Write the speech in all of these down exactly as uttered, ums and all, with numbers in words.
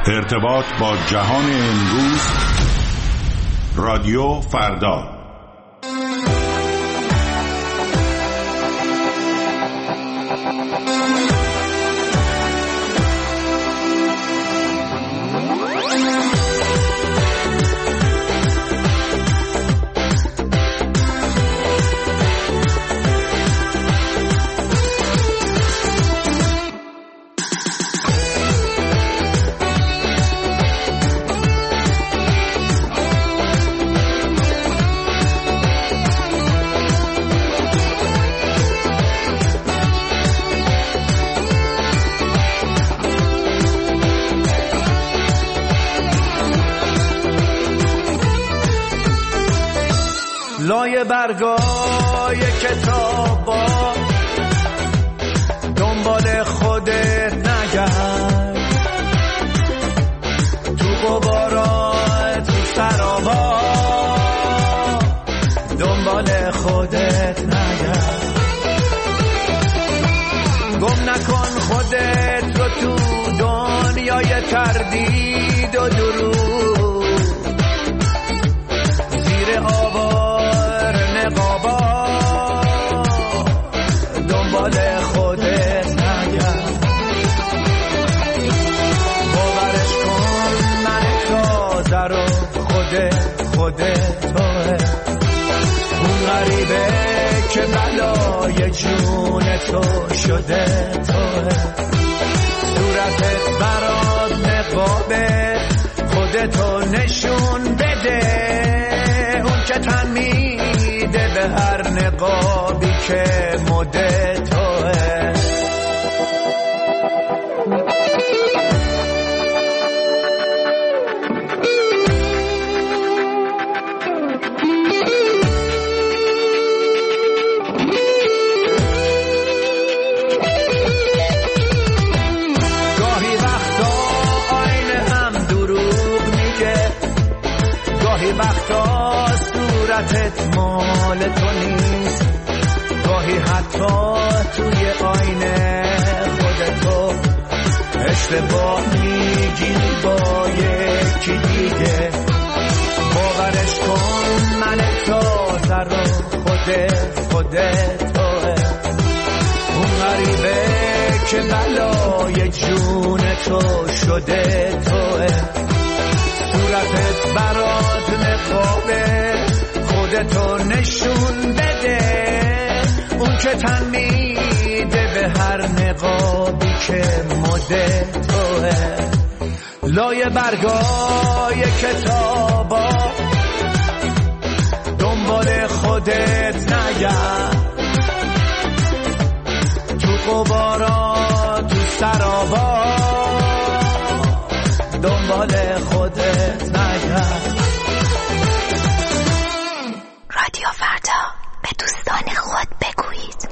ارتباط با جهان امروز، رادیو فردا. لای برگای کتابا دنبال خودت نگرد، تو غبارا تو سرابا دنبال خودت نگرد. گم نکن خودت رو تو دنیای تردید و دروغ، زیر آوار نقابا دنبال خودت نگرد. باورش کن من تازه رو خودت خودت توه، اون غریبه که بلای جون تو شده توه. صورتت برات نقابه، خودتو نشون بده، اون که تن میده به هر نقابی که مده توه. وقتا صورتت مال تو نیست، گاهی حتی توی آینه خودتو اشتباه میگیری با یکی دیگه. باورش کن من تازه رو خودت خودت توه، اون غریبه که بلای جون تو شده توه. صورتت برات نقابه، خودتو نشون بده، اون که تن میده به هر نقابی که مده توه. لای برگای کتابا دنبال خودت نگرد، تو غبارا تو سرابا دنبال خودت نگرد. رادیو فردا، به دوستان خود بگویید.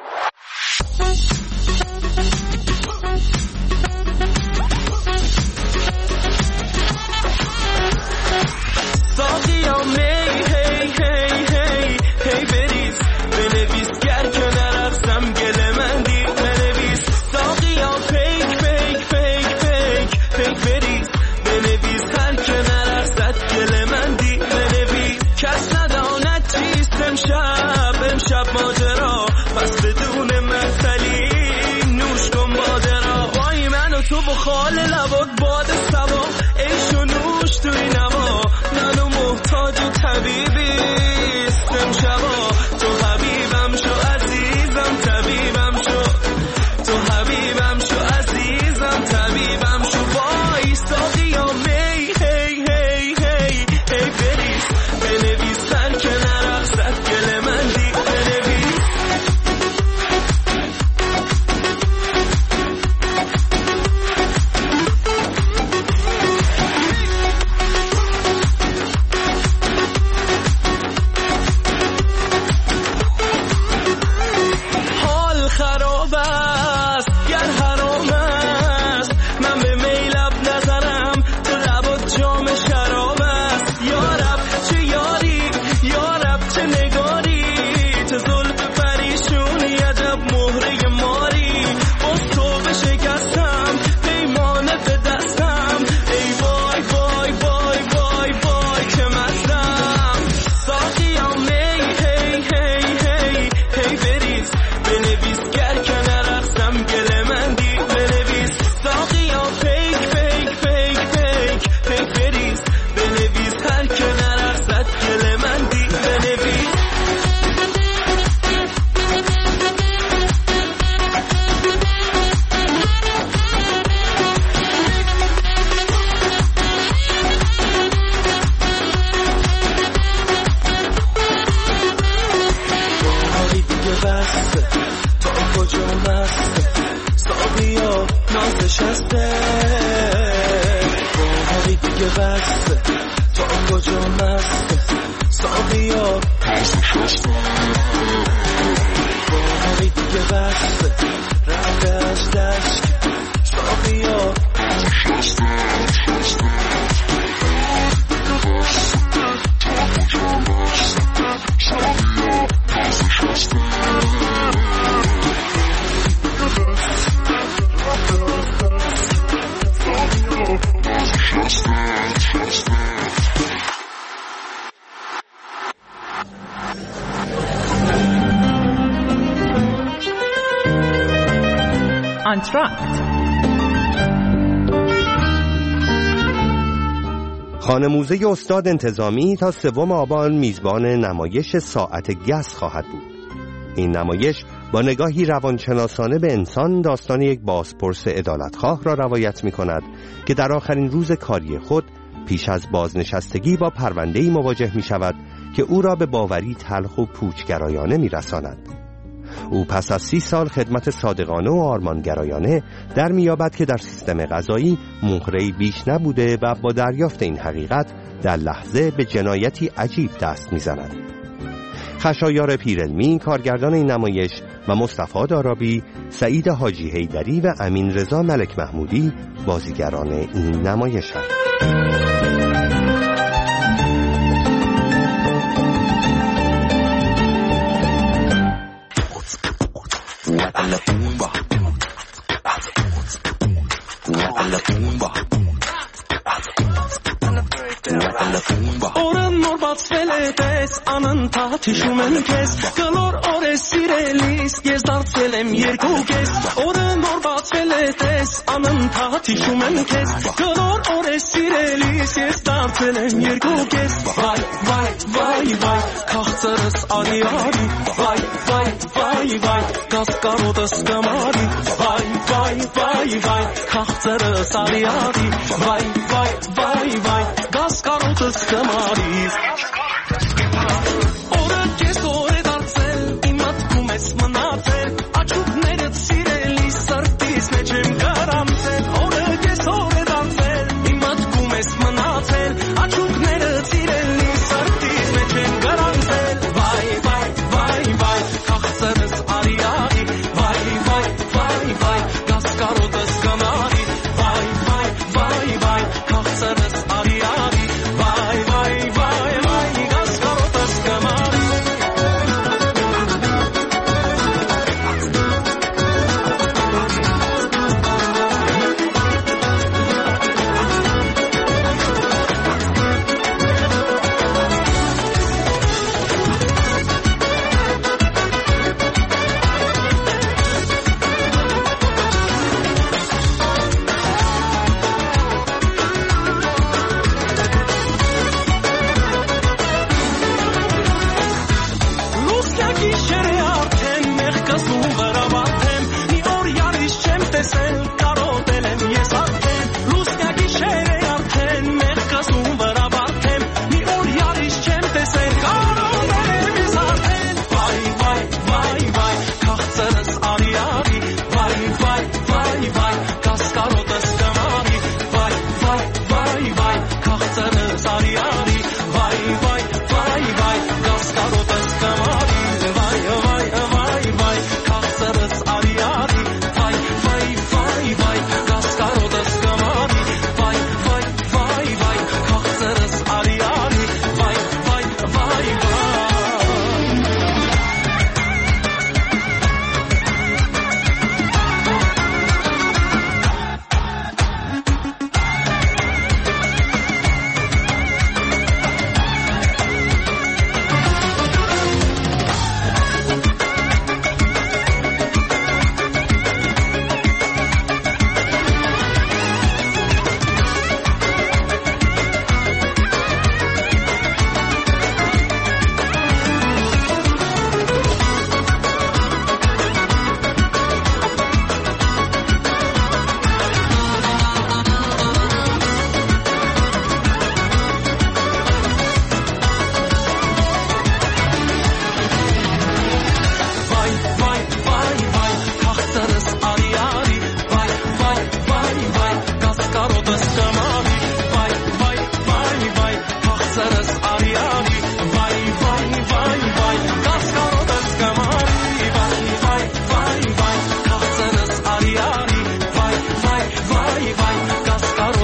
ساقیا می هی هی هی هی بریز، بنویس گر که نرفتم گل من دی بنویس. ساقیا پیک پیک پیک پیک پیک بریز، بنویس هر که نرفتد گل من دی بنویس. کس نداند چیست امشب امشب ماجرا، پس بدون مثلی نوش کن باده را. وای من و تو بخال لبات باد سوا، عیش و نوش توی نوا، منو محتاج طبیبیست امشبا. تو حبیبم شو عزیزم طبیبم شو، تو حبیبم شو عزیزم طبیبم شو. وای ساقیا می هی هی هی هی بریز، بنویس هر که نرقصد گل من دی بنویس. دیگه بسته تا کجا مسته ساقیا باری دیگه بسته رفته از دشت ساقیا آنتراکت. خانه موزه استاد انتظامی تا سوم آبان میزبان نمایش ساعت گس خواهد بود. این نمایش با نگاهی روانشناسانه به انسان داستان یک بازپرس عدالتخواه را روایت می کند که در آخرین روز کاری خود پیش از بازنشستگی با پرونده‌ای مواجه می شود که او را به باوری تلخ و پوچگرایانه می رساند. او پس از سی سال خدمت صادقانه و آرمانگرایانه در میابد که در سیستم قضایی مهره‌ای بیش نبوده و با دریافت این حقیقت در لحظه به جنایتی عجیب دست میزند. خشایار پیرعلمی کارگردان این نمایش و مصطفی دارابی، سعید حاجی حیدری و امین رضا ملک محمودی بازیگران این نمایش هستند. Oran norbat feletes anan tatişumen kes Kalor ore sirelis gezdart selem yergu kes Oran norbat feletes anan tatişumen kes Kalor ore sirelis gezdart selem yergu kes Vay vay vay vay kahtarız ari ari Vay vay vay vay kaskarodas kamari Vay vay vay vay kahtarız ari ari Vay vay vay vay kaskarodas kamari Ora kes ore dansel imat kumes manatel Açup neret sireli sartis mecem karamsel Ora kes ore dansel imat kumes manatel Açup neret sireli sartis mecem karamsel Vay vay vay vay kahtarız ari ari Vay vay vay vay kaskarodas kamari Vay vay vay vay kahtarız ari ari Vay vay vay vay kaskarodas kamari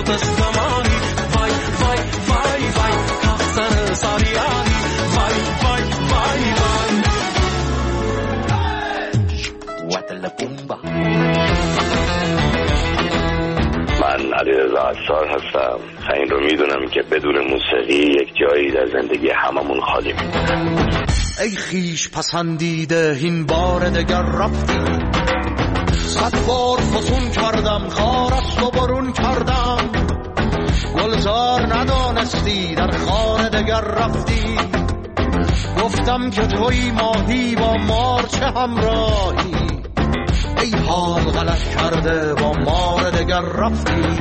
وقت زمانی وای وای وای وای تقصیر ساریانی وای وای وای وای وطل بومبا. من علیرضا عطار هستم. این رو میدونم که بدون موسیقی یک جایی در زندگی هممون خالی میمونه. ای خیش پسندیده این بار دگر رفتی، صد بار فسون کردم خارست و برون کردم، گلزار ندانستی در خانه دگر رفتی، گفتم که توی ماهی با مار چه همراهی، ای حال غلط کرده با مار دگر رفتی.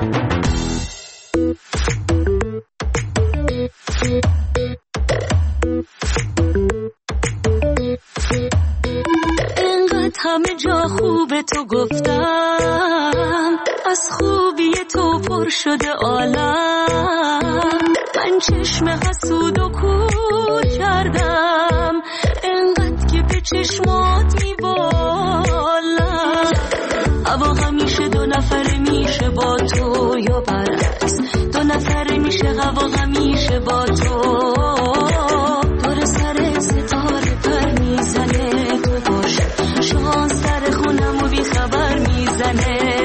انقدر همه جا خوبه تو گفتم، از خوبی تو پر شده عالم، من چشم حسود و کور کردم، انقدر که به چشمات میبالم، هوا همیشه دو نفره میشه با تو یا برعکس، دو نفره میشه هوا همیشه با تو، دور سر ستاره پر میزنه تو باشه، شانس در خونم و بی خبر میزنه،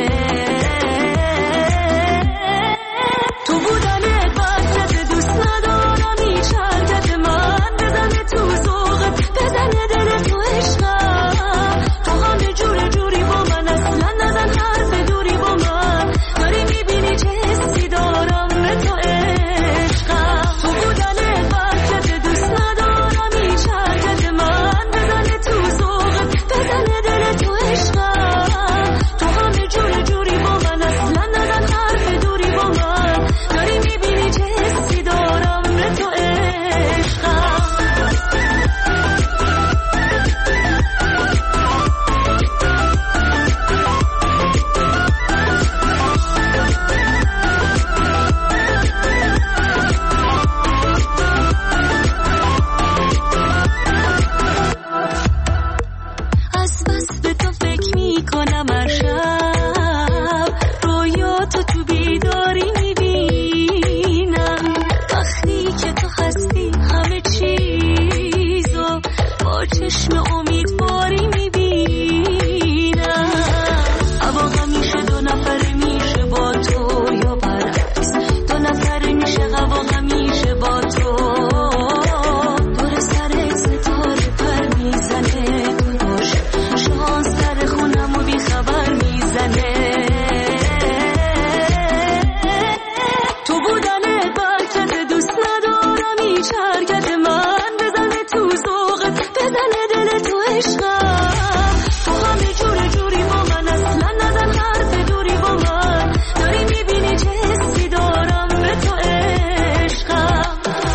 تو بودنت وقتت دوست ندارم هیچ حرکت من، بزنه تو ذوقت بزنه دل تو عشقم، تو همه جور جوری با من اصلا نزن حرف دوری با من، داری میبینی چه حسی دارم به تو عشقم، تو بودنت وقتت دوست ندارم هیچ حرکت من، بزنه تو ذوقت بزنه دل تو عشقم، تو همه جور جوری با من اصلا نزن حرف دوری با من، داری میبینی چه حسی دارم به تو عشقم. از بس به تو فکر میکنم هر شب، رویاتو تو بیداری میبینم، وقتی که تو هستی همه چیزو با چشم امیدواری میبینم، هوا همیشه دو نفره میشه با تو یا برعکس، دو نفره میشه هوا همیشه با تو، دور سر ستاره پر میزنه تو باشه، شانس در خونم و بی خبر میزنه، تو بودنت برکت دوست ندارم هیچ حرکت من، بزنه تو ذوقت بزنه دل تو عشقم، تو همه جور جوری با من اصلا نزن حرف دوری با من، داری میبینی چه حسی دارم به تو عشقم.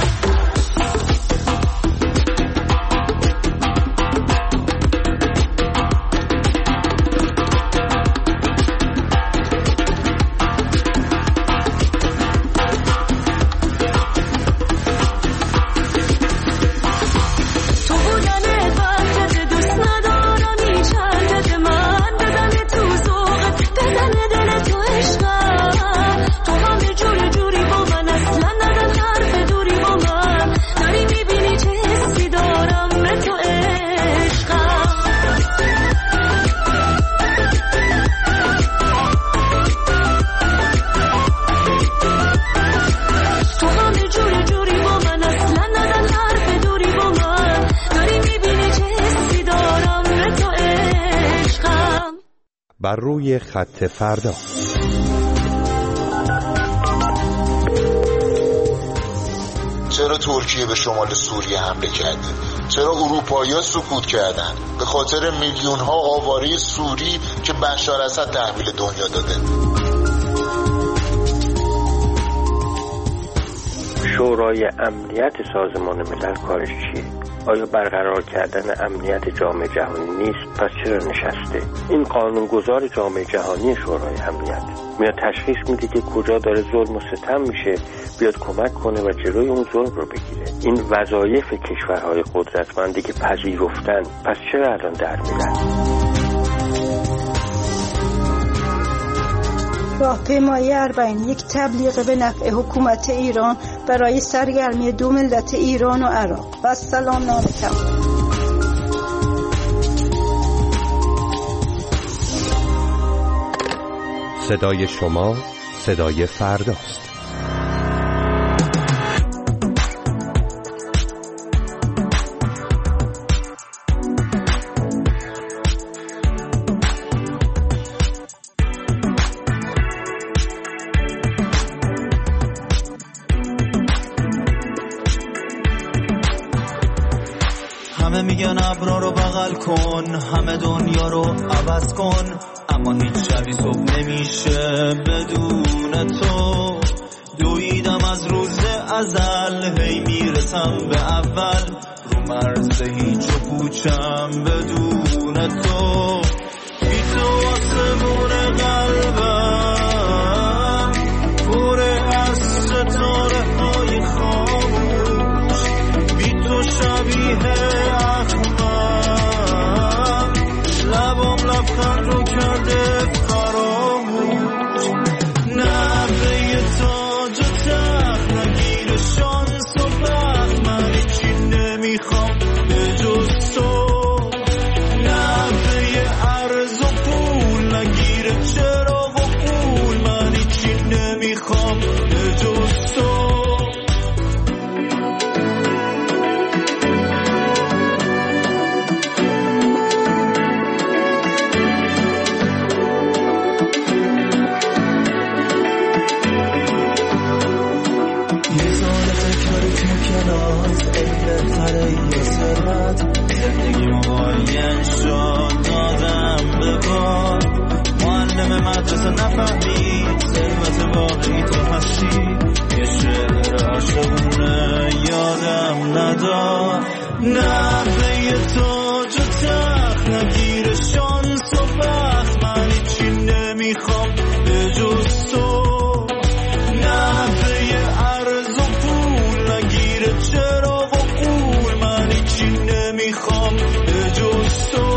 تو بودنت وقتت دوست ندارم هیچ حرکت من، بزنه تو ذوقت بزنه دل تو عشقم، تو همه جور جوری با من اصلا نزن حرف دوری با من، داری میبینی چه حسی دارم به تو عشقم. تو همه جور جوری با من اصلا نزن حرف دوری با من، داری میبینی چه حسی دارم به تو عشقم. بر روی خط فردا. چرا ترکیه به شمال سوریه حمله کرده؟ چرا اروپایی‌ها سکوت کردن؟ به خاطر میلیون‌ها آواره سوری که بشار اسد تحویل دنیا داده. شورای امنیت سازمان ملل کارش چیه؟ آیا برقرار کردن امنیت جامعه جهانی نیست؟ پس چرا نشسته؟ این قانونگذار جامعه جهانی شورای امنیت میاد تشخیص میده که کجا داره ظلم و ستم میشه، بیاد کمک کنه و جلوی اون ظلم رو بگیره. این وظایف کشورهای قدرتمندی که پذیرفتن، پس چرا الان در میرن؟ راهپیمایی اربعین یک تبلیغ به نفع حکومت ایران برای سرگرمی دو ملت ایران و عراق. و سلام نامتم. صدای شما صدای فرداست. همه میگن ابرا رو بغل کن، همه دنیا رو عوض کن، اما هیچ شبی صبح نمیشه بدون تو. دویدم از روز ازل، هی میرسم به اول، رو مرز هیچ و پوچم بدون تو. بی تو آسمون قلبم پره از ستاره های خاموش، بی تو شبیه اخمم، لبام لبخند رو کرده فراموش. نبه تاج و تخت نگیر شانس و بخت، من هیچی نمیخوام به جز تو. نبه عرض و پول نگیر چراغ و پول، من هیچی نمیخوام به جز تو. زندگیمو باین شد دادم به بار، معلم مدرسه نفهمید ثروت واقعی تو هستی. یه شعر عاشقونه یادم ندار، نفعی تاج و تخت نگیر شانس و بخت، من هیچی نمیخوام به جز تو. نفعی عرض و پول نگیر چراغ و پول، من هیچی نمیخوام به جز تو.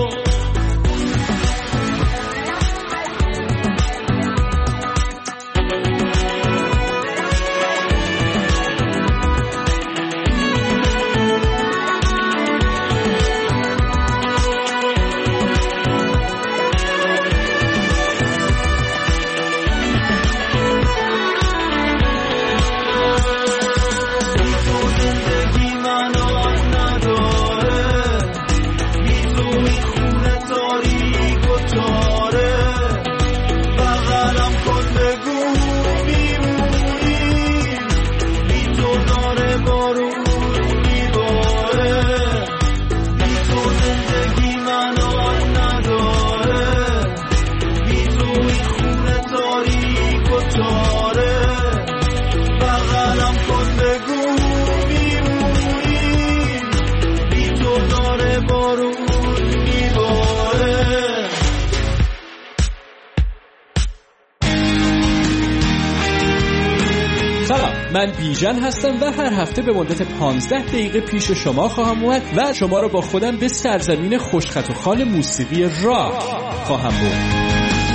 من بیژن هستم و هر هفته به مدت پانزده دقیقه پیش شما خواهم اومد و شما را با خودم به سرزمین خوشخط و خال موسیقی راک خواهم برد.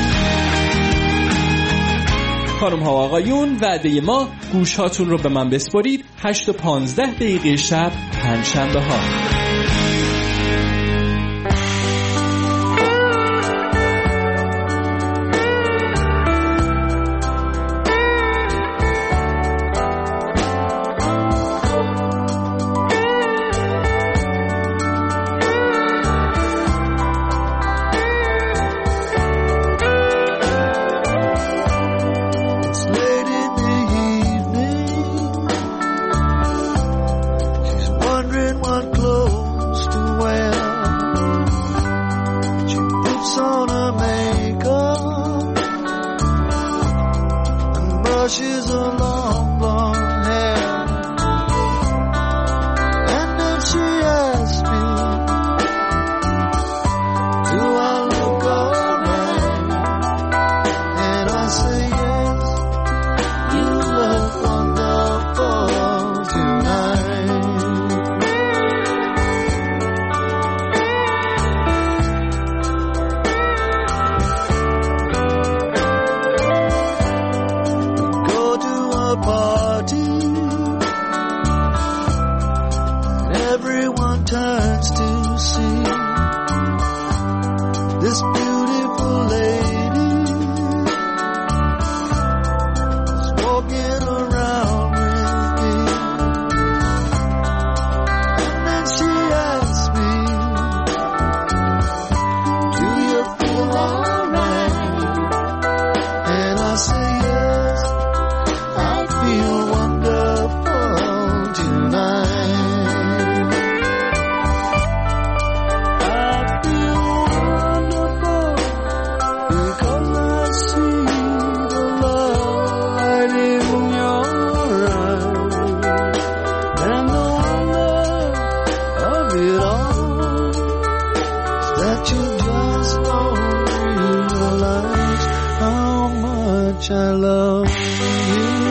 خانم ها و آقایون، وعده ما گوش هاتون رو به من بسپارید. هشت و پانزده دقیقه شب پنجشنبه ها. love you.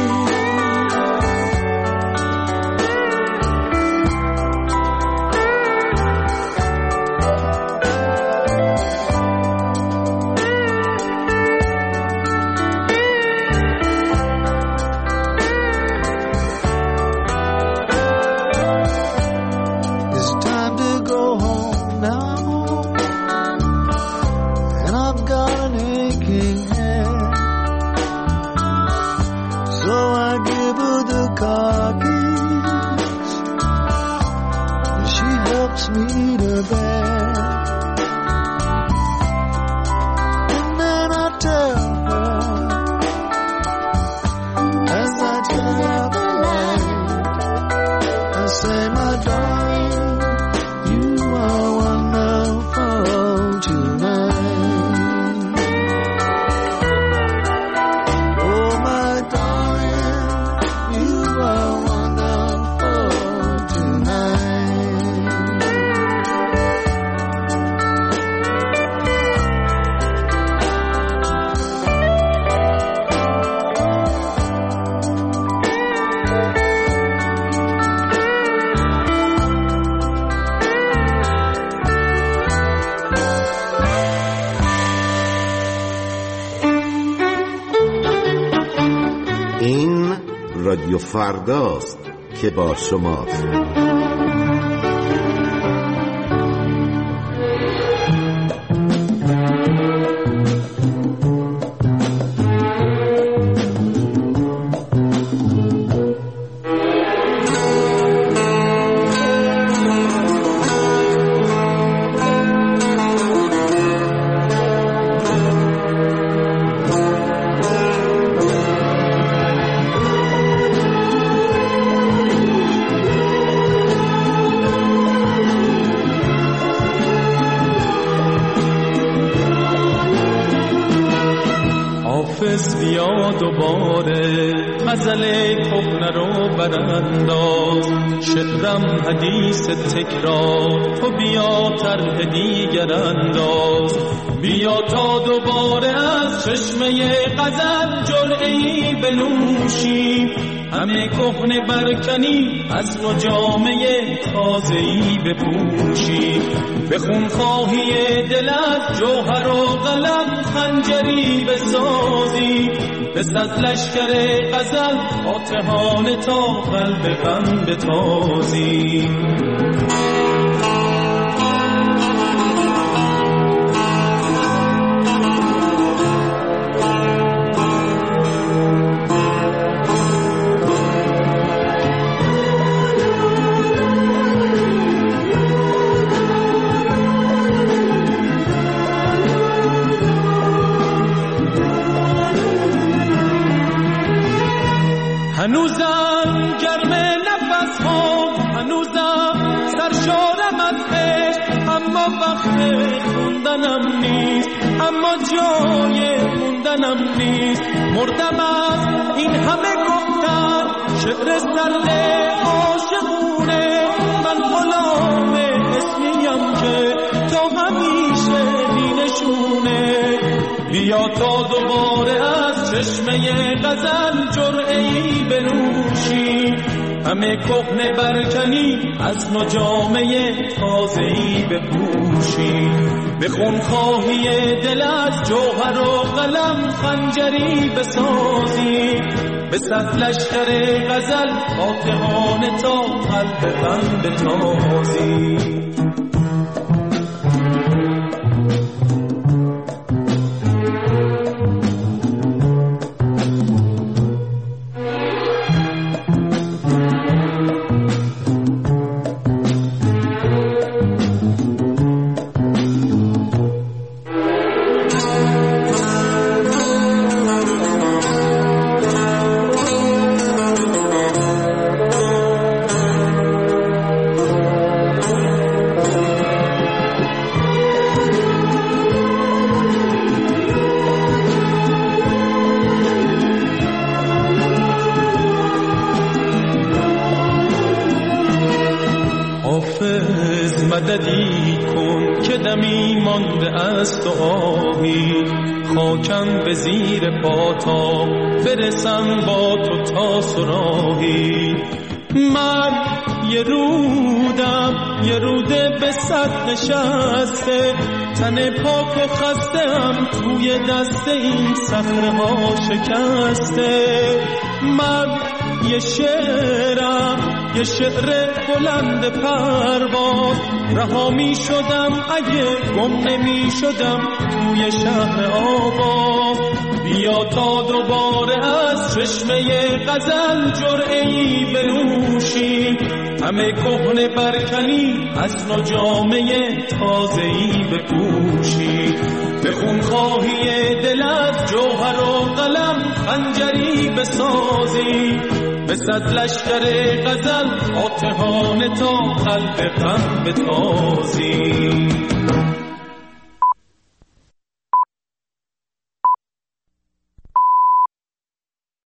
رادیو فرداست که با شماست. بیا دوباره غزل کهنه رو برانداز، شعرم حدیث تکرار، تو بیا طرح دیگر انداز. بیا تا دوباره از چشمه غزل جرعه‌ای بنوشی، همه کهنه برکنی از رو جامعه تازه‌ای بپوشی. بخون خواهی دلت جوهر و قلم خنجری بسازی، بس از لشکر غزل فاتحانه تا قلب غم بتازی. هنوزم گرم نفس ها، هنوزم سرشارم از عشق، اما وقت خوندنم نیست، اما جای موندنم نیست. مردم از این همه گفتن شعر سرد عاشقونه، من غلام اسمیم که تا همیشه بینشونه. بیا تا دوباره از چشمه غزل جرعه‌ای بنوشی، همه کهنه برکنی از نو جامعه تازه‌ای بپوشی. بخون خواهی دل از جوهر و قلم خنجری بسازی، به صد لشکر غزل فاتحانه تا قلب غم بتازی. دمی مانده است و آهی خاکم به زیر پا تا برسم با تو تا سراهی. من یه رودم یه روده به صد نشسته تن پاک و خستم توی دست این صخره ها شکسته. من یه شعرم یه شعر بلند پرواز رها می شدم اگه گم نمی شدم توی شهر آواز. بیا تا دوباره از چشمه غزل جرعه‌ای بنوشی همه کهنه برکنی از نو جامه تازه‌ای بپوشی. به خونخواهی دلت جوهر و قلم خنجری بسازی به صد لشکر غزل آتهانه تا قلب غم بتازی.